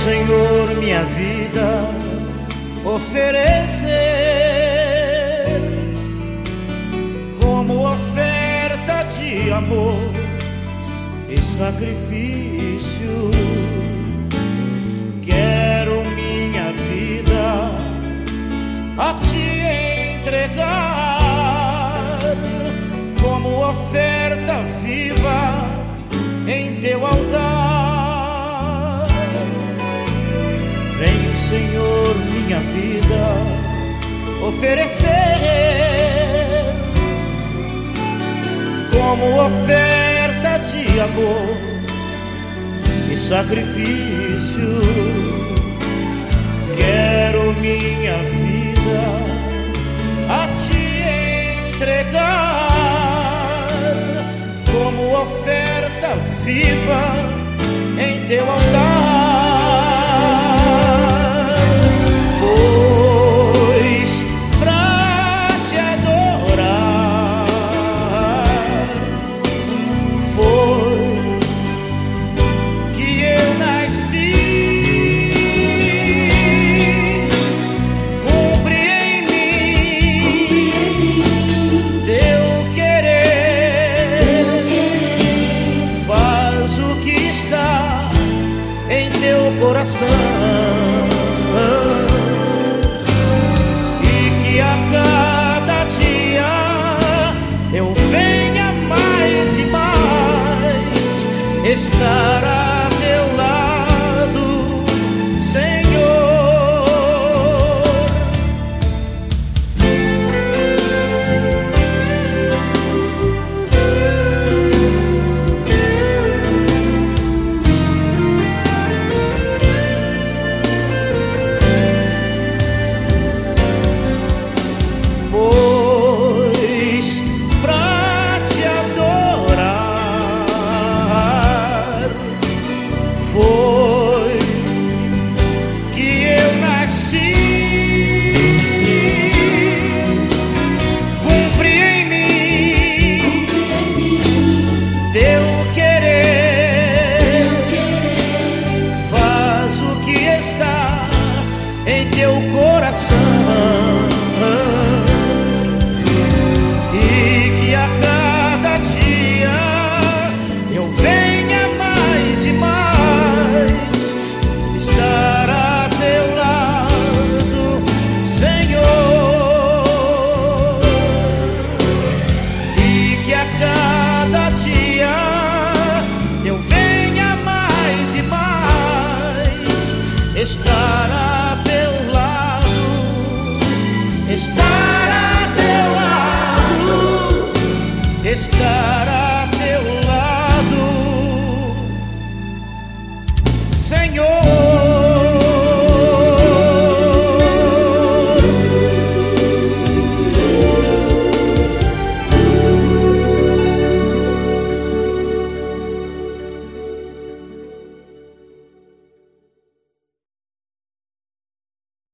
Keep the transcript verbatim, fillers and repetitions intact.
Senhor, minha vida oferecer como oferta de amor e sacrifício. Quero minha vida a te entregar como oferta viva em teu altar. Venho, Senhor, minha vida oferecer como oferta de amor e sacrifício. Quero minha vida a te entregar como oferta viva em teu altar. Pois pra te adorar foi que eu nasci. Cumpre em mim teu querer, faz o que está em teu coração, e que a cada dia eu venha mais e mais estar a teu lado, Senhor. Pois pra te adorar foi que eu nasci. Cumpre em mim teu querer, faz o que está em teu coração, e que a cada dia eu venha mais e mais estar a teu lado, Senhor, e que a cada dia eu venha mais e mais estar a teu lado, estar a teu lado, estar